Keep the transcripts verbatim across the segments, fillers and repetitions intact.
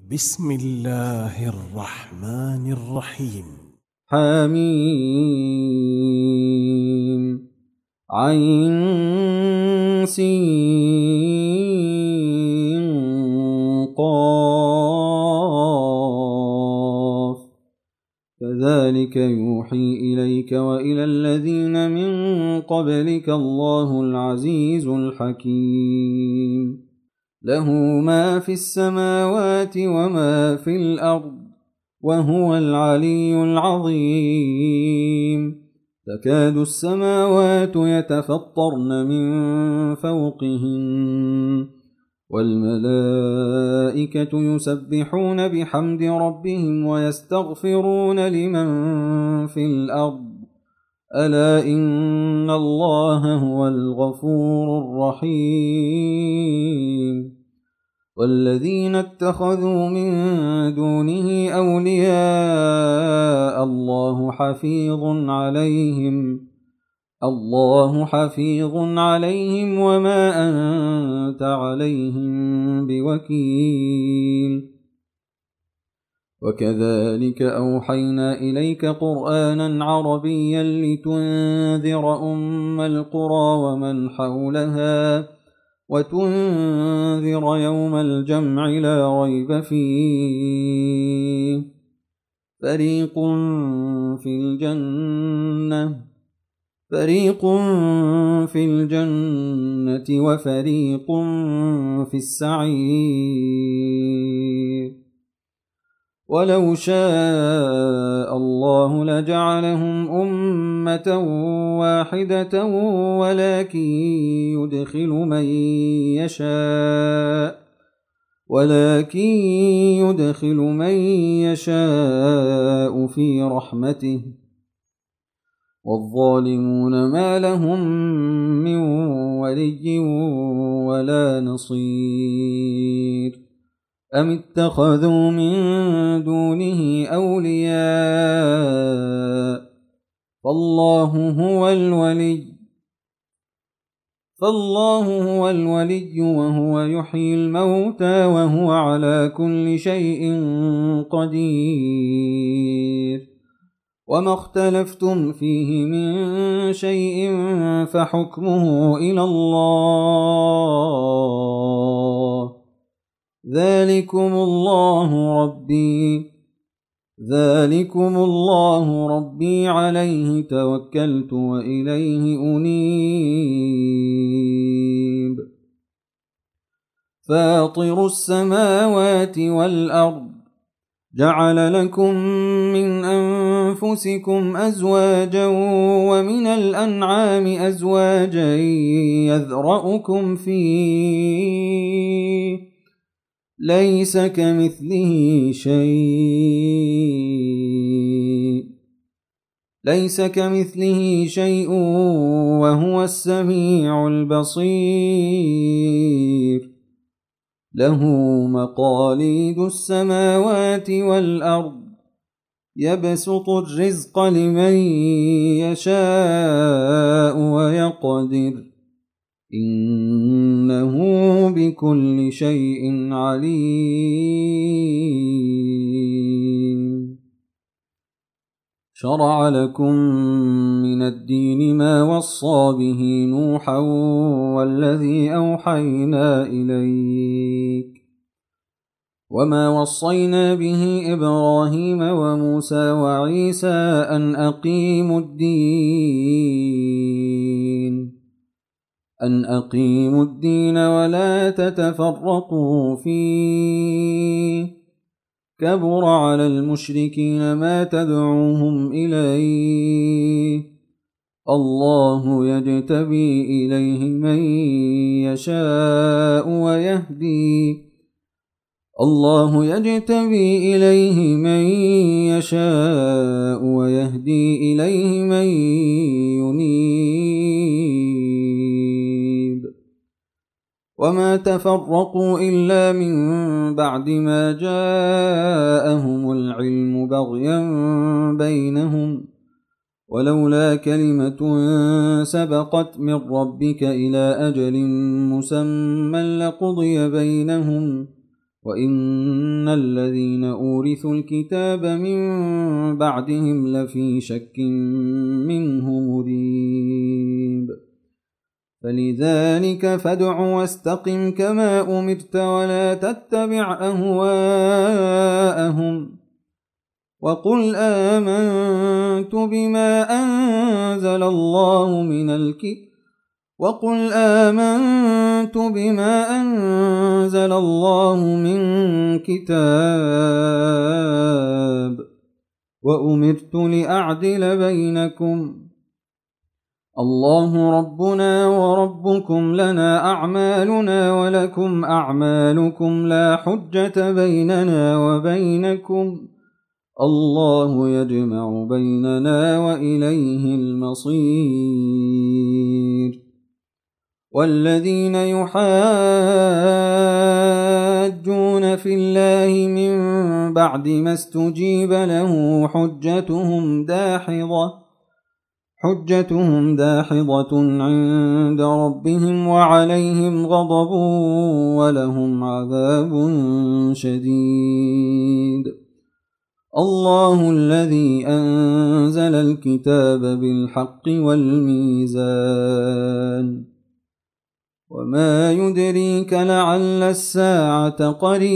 بسم الله الرحمن الرحيم. حميم عين سين قاف كذلك يوحي إليك وإلى الذين من قبلك الله العزيز الحكيم. له ما في السماوات وما في الأرض وهو العلي العظيم. تكاد السماوات يتفطرن من فوقهن والملائكة يسبحون بحمد ربهم ويستغفرون لمن في الأرض ألا إن الله هو الغفور الرحيم. والذين اتخذوا من دونه أولياء الله حفيظ عليهم الله حفيظ عليهم وما أنت عليهم بوكيل. وكذلك أوحينا إليك قرآنا عربيا لتنذر أم القرى ومن حولها وتنذر يوم الجمع لا ريب فيه. فريق في الجنة فريق في الجنة وفريق في السعير. ولو شاء الله لجعلهم أمة واحدة ولكن يدخل من يشاء ولكن يدخل من يشاء في رحمته والظالمون ما لهم من ولي ولا نصير. أم اتخذوا من دونه أولياء فالله هو الولي فالله هو الولي وهو يحيي الموتى وهو على كل شيء قدير. وما اختلفتم فيه من شيء فحكمه إلى الله ذلكم الله ربي ذلكم الله ربي عليه توكلت وإليه أنيب. فاطر السماوات والأرض جعل لكم من أنفسكم أزواجا ومن الأنعام أزواجا يذرأكم فيه ليس كمثله شيء ليس كمثله شيء وهو السميع البصير. له مقاليد السماوات والأرض يبسط الرزق لمن يشاء ويقدر إنه بكل شيء عليم. شرع لكم من الدين ما وصى به نوحا والذي أوحينا إليك وما وصينا به إبراهيم وموسى وعيسى أن أقيموا الدين أن أقيموا الدين ولا تتفرقوا فيه كبر على المشركين ما تدعوهم إليه الله يجتبي إليه من يشاء ويهدي الله يجتبي إليه من يشاء ويهدي إليه من ينيب. وما تفرقوا إلا من بعد ما جاءهم العلم بغيا بينهم ولولا كلمة سبقت من ربك إلى أجل مسمى لقضي بينهم وإن الذين أورثوا الكتاب من بعدهم لفي شك منه مريب فلذلك فادع واستقم كما أمرت ولا تتبع أهواءهم وقل آمنت بما أنزل الله من الكتاب وقل آمنت بما أنزل الله من كتاب وأمرت لأعدل بينكم الله ربنا وربكم لنا أعمالنا ولكم أعمالكم لا حجة بيننا وبينكم الله يجمع بيننا وإليه المصير والذين يحاجون في الله من بعد ما استجيب له حجتهم داحضة حجتهم داحضة عند ربهم وعليهم غضب ولهم عذاب شديد الله الذي أنزل الكتاب بالحق والميزان وما يدريك لعل الساعة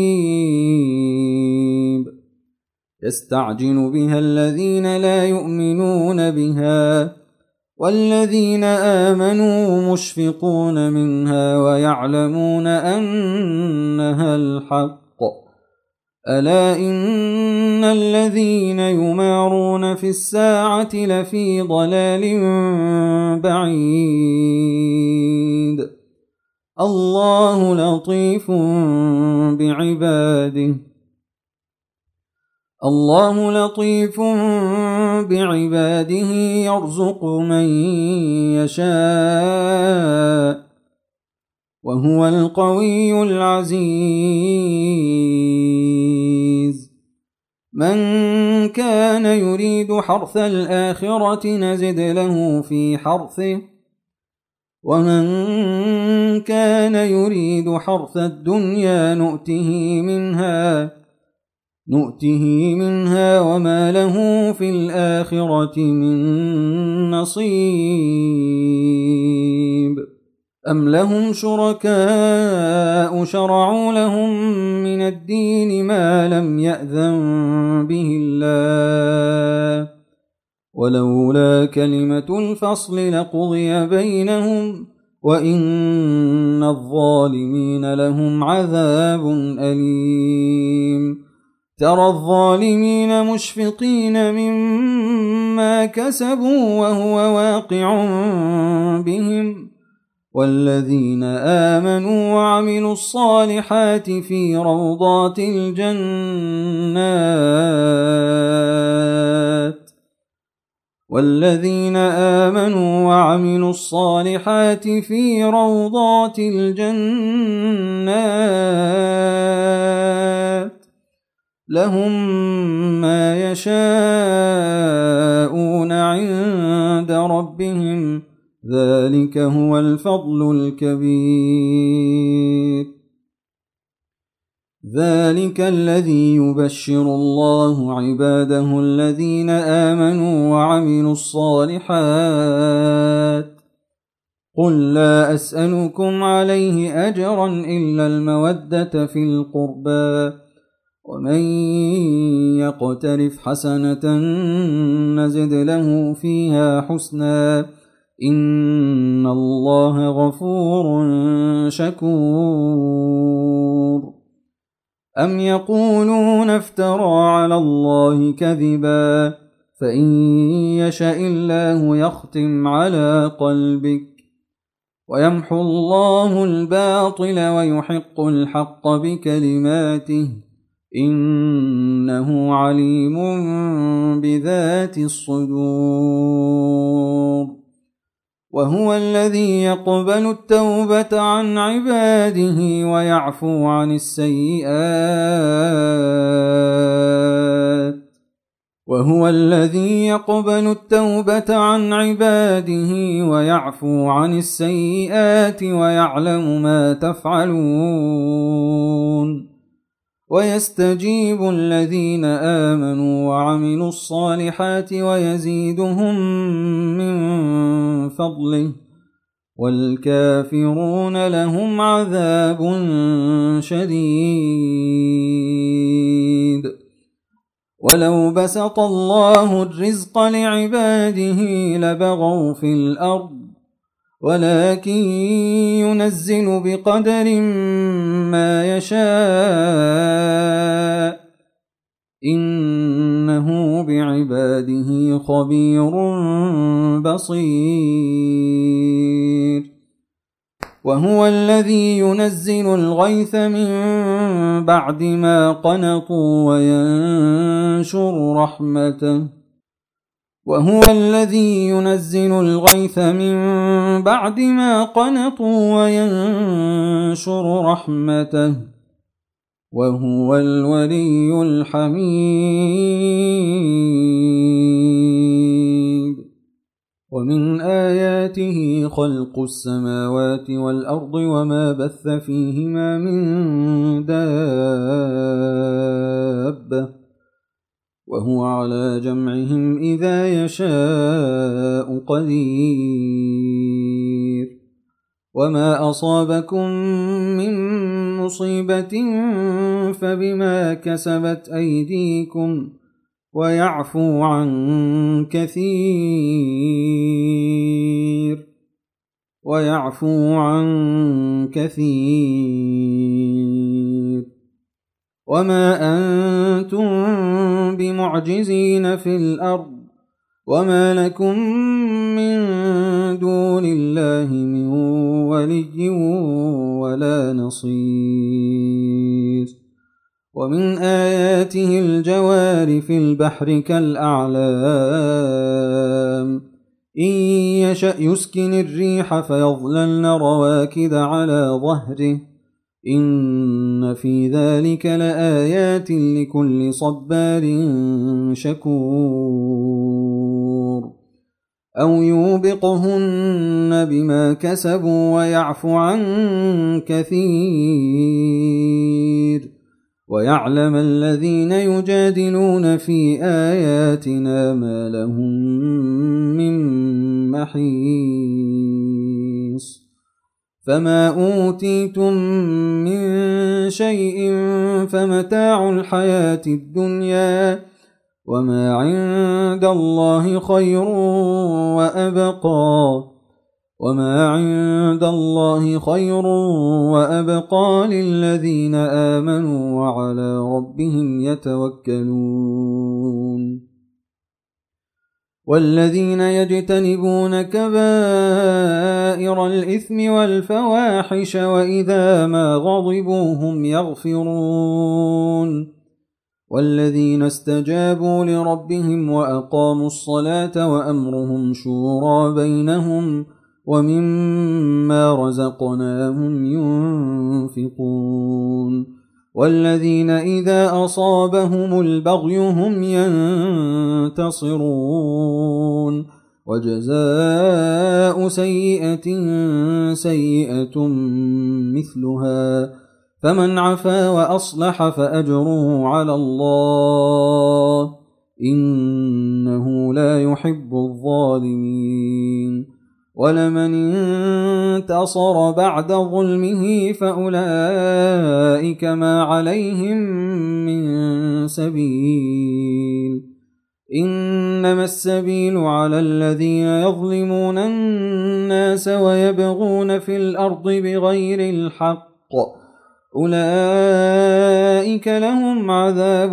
قريب يستعجل بها الذين لا يؤمنون بها والذين آمنوا مشفقون منها ويعلمون أنها الحق ألا إن الذين يمارون في الساعة لفي ضلال بعيد الله لطيف بعباده الله لطيف بعباده يرزق من يشاء وهو القوي العزيز من كان يريد حرث الآخرة نزد له في حرثه ومن كان يريد حرث الدنيا نؤته منها نؤته منها وما له في الآخرة من نصيب أم لهم شركاء شرعوا لهم من الدين ما لم يأذن به الله ولولا كلمة الفصل لقضي بينهم وإن الظالمين لهم عذاب أليم ترى الظالمين مشفقين مما كسبوا وهو واقع بهم والذين آمنوا وعملوا الصالحات في روضات الجنات والذين آمنوا وعملوا الصالحات في روضات الجنات لهم ما يشاءون عند ربهم ذلك هو الفضل الكبير ذلك الذي يبشر الله عباده الذين آمنوا وعملوا الصالحات قل لا أسألكم عليه أجرا إلا المودة في القربى ومن يقترف حسنة نزد له فيها حسنا إن الله غفور شكور أم يقولون افترى على الله كذبا فإن يشأ الله يختم على قلبك ويمحو الله الباطل ويحق الحق بكلماته إنه عليم بذات الصدور وهو الذي يقبل التوبة عن عباده ويعفو عن السيئات وهو الذي يقبل التوبة عن عباده ويعفو عن السيئات ويعلم ما تفعلون ويستجيب الذين آمنوا وعملوا الصالحات ويزيدهم من فضله والكافرون لهم عذاب شديد. ولو بسط الله الرزق لعباده لبغوا في الأرض ولكن ينزل بقدر ما يشاء إنه بعباده خبير بصير. وهو الذي ينزل الغيث من بعد ما قنطوا وينشر رحمته وهو الذي ينزل الغيث من بعد ما قنطوا وينشر رحمته وهو الولي الحميد. ومن آياته خلق السماوات والأرض وما بث فيهما من دابة وهو على جمعهم إذا يشاء قدير. وما أصابكم من مصيبة فبما كسبت أيديكم ويعفو عن كثير ويعفو عن كثير. وما أنتم بمعجزين في الأرض وما لكم من دون الله من ولي ولا نصير. ومن آياته الجوار في البحر كالأعلام إن يشأ يسكن الريح فيظللن رواكد على ظهره إن في ذلك لآيات لكل صبار شكور. أو يوبقهن بما كسبوا ويعفو عن كثير ويعلم الذين يجادلون في آياتنا ما لهم من محيص. فما أوتيتم من شيء فمتاع الحياة الدنيا وما عند الله خير وأبقى وما عند الله خير وأبقى للذين آمنوا وعلى ربهم يتوكلون. والذين يجتنبون كبائر الإثم والفواحش وإذا ما غضبوا هم يغفرون. والذين استجابوا لربهم وأقاموا الصلاة وأمرهم شورى بينهم ومما رزقناهم ينفقون. والذين إذا أصابهم البغي هم ينتصرون. وجزاء سيئة سيئة مثلها فمن عفا وأصلح فأجره على الله إنه لا يحب الظالمين. ولمن انتصر بعد ظلمه فأولئك ما عليهم من سبيل إنما السبيل على الذين يظلمون الناس ويبغون في الأرض بغير الحق أولئك لهم عذاب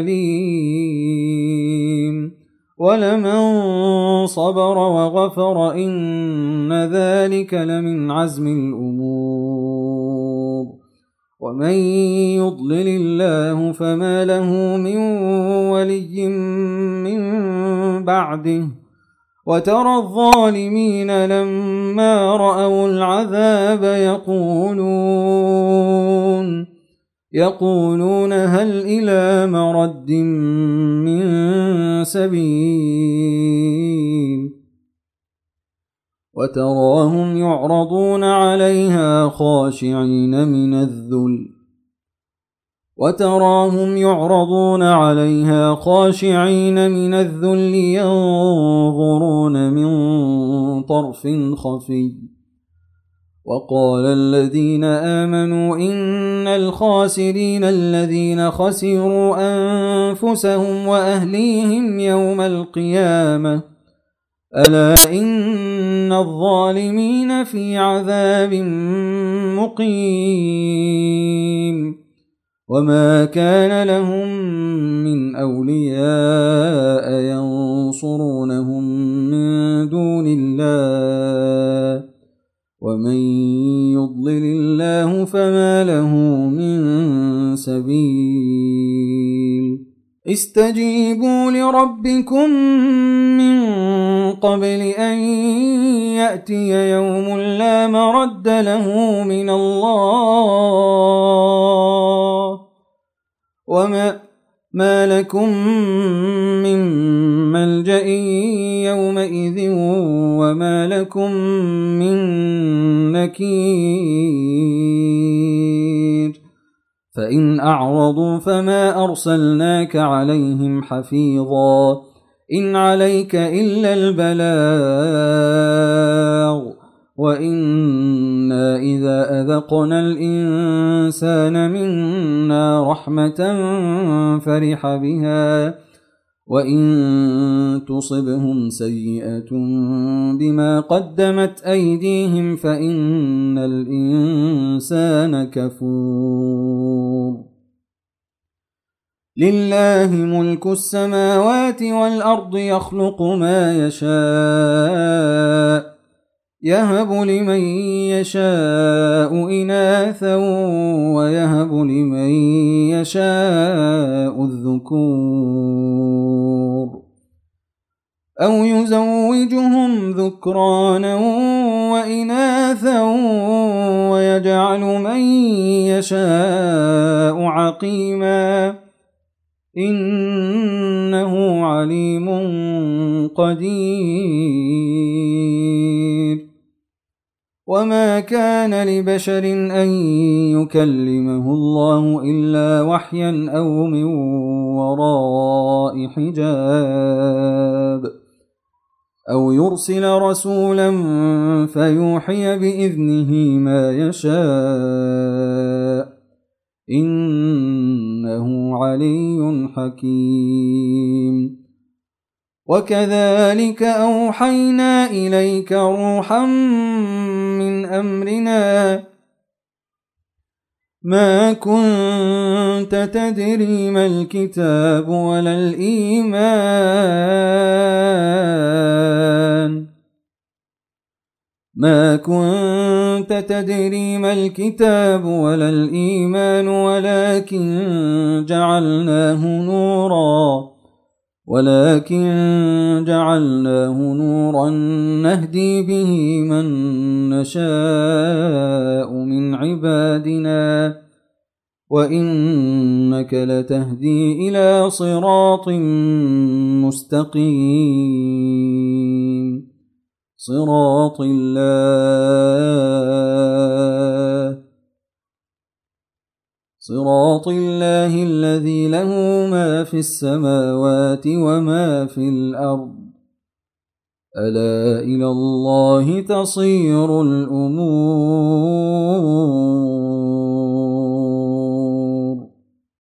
أليم. ولمن صبر وغفر إن ذلك لمن عزم الأمور. ومن يضلل الله فما له من ولي من بعده وترى الظالمين لما رأوا العذاب يقولون يقولون هل إلى مرد من سبيل وتراهم يعرضون عليها خاشعين من الذل وتراهم يعرضون عليها خاشعين من الذل ينظرون من طرف خفي. وقال الذين آمنوا إن الخاسرين الذين خسروا أنفسهم وأهليهم يوم القيامة ألا إن الظالمين في عذاب مقيم. وما كان لهم من أولياء ينصرونهم من دون الله ومن يضلل الله فما له من سبيل. استجيبوا لربكم من قبل أن يأتي يوم لا مرد له من الله وما ما لكم من ملجأ يومئذ وما لكم من نكير. فإن أعرضوا فما أرسلناك عليهم حفيظا إن عليك إلا البلاغ وإنا إذا أذقنا الإنسان منا رحمة فرح بها وإن تصبهم سيئة بما قدمت أيديهم فإن الإنسان كفور. لله ملك السماوات والأرض يخلق ما يشاء يهب لمن يشاء إناثا ويهب لمن يشاء الذكور أو يزوجهم ذكرانا وإناثا ويجعل من يشاء عقيما إنه عليم قدير. وما كان لبشر أن يكلمه الله إلا وحيا أو من وراء حجاب أو يرسل رسولا فيوحي بإذنه ما يشاء إنه علي حكيم. وكذلك أوحينا إليك روحا من أمرنا ما كنت تدري ما الكتاب ولا الإيمان ما كنت تدري ما الكتاب ولا الإيمان ولكن جعلناه نورا ولكن جعلناه نورا نهدي به من نشاء من عبادنا وإنك لتهدي إلى صراط مستقيم صراط الله صراط الله الذي له ما في السماوات وما في الأرض ألا إلى الله تصير الأمور.